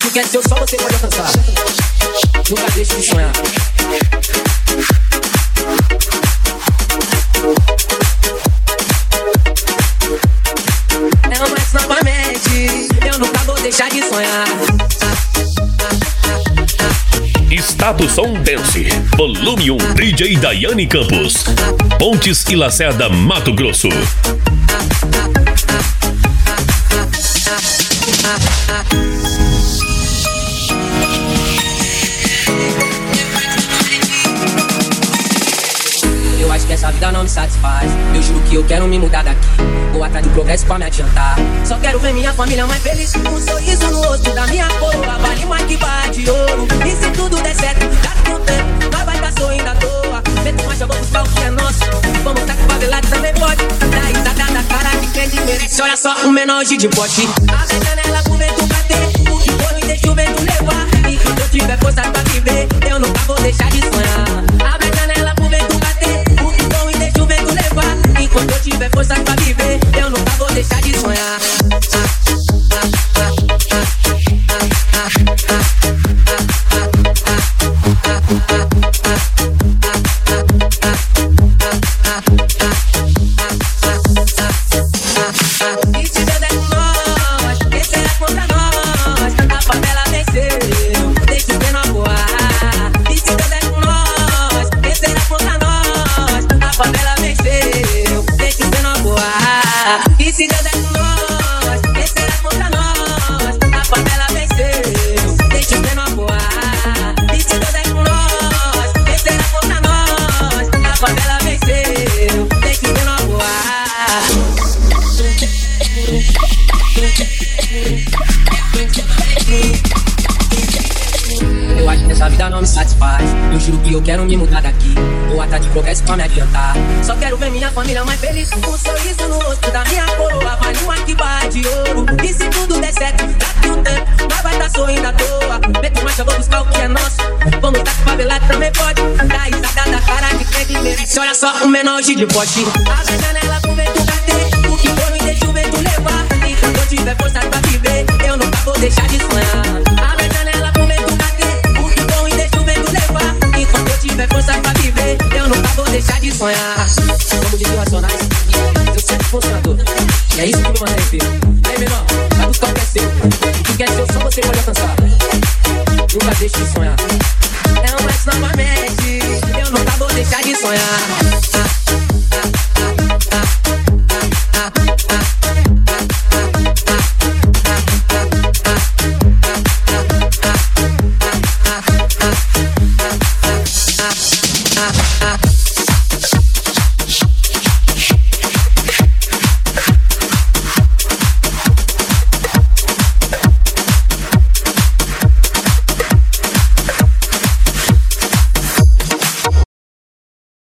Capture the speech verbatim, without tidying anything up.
Tu quer ser o sol, você pode alcançar. Nunca deixe de sonhar. Não mais novamente, eu nunca vou deixar de sonhar. Estado Som Dance, volume um, D J Daiane Campos, Pontes e Lacerda, Mato Grosso. Eu acho que essa vida não me satisfaz. Eu juro que eu quero me mudar daqui. Vou atrás de progresso pra me adiantar. Só quero ver minha família mais feliz. Um sorriso no rosto da minha coroa vale mais que barra de ouro. E se tudo der certo, daqui um tempo nós vai tá sorrindo à toa. Meto marcha, vou buscar o que é nosso. Vamos tá com favelado também pode. Dá risada da cara que quem desmerece. Olha só o menor hoje de pote. Abre a janela pro vento bater. O que for e deixa o vento levar. E quando eu tiver força pra viver, eu nunca vou deixar de sonhar. Abre a janela pro vento bater. O que for e deixa o vento levar. E quando eu tiver força pra viver, eu nunca vou deixar de sonhar. E se Deus é com nós, quem será contra nós? A favela venceu, deixa o menor voar. E se Deus é com nós, quem será contra nós? A favela venceu, deixa o menor voar. E se Deus é com nós, quem será contra nós? A favela venceu, deixa o menor voar. E se Deus é com nós, quem será contra nós? A favela venceu, deixa o menor voar. Eu acho que essa vida não me satisfaz. Eu juro que eu quero me mudar daqui. Vou atrás de progresso pra me adiantar. Só quero ver minha família mais feliz. Um sorriso no rosto da minha coroa vale uma que barra de ouro. E se tudo der certo, daqui um tempo nós vai tá sorrindo à toa. Meto marcha, vou buscar o que é nosso. Vamos tá com favelado também pode. Dá risada da cara que quem desmerece. Olha só o menor hoje de pote. Abre a janela pro vento bater. O que for e deixa o vento levar. E quando eu tiver força pra viver, eu nunca vou deixar de sonhar. Abre a janela pro vento bater. O que for e deixa o vento levar. E quando eu tiver força pra viver, eu nunca vou deixar de sonhar. Vamos de racionais, eu sempre funcionador. E é isso que me mantém firme. Aí menor, vai buscar o que é seu. Tu quer ser o som, você pode alcançar. Nunca deixe de sonhar. É um mais novamente, eu nunca vou deixar de sonhar.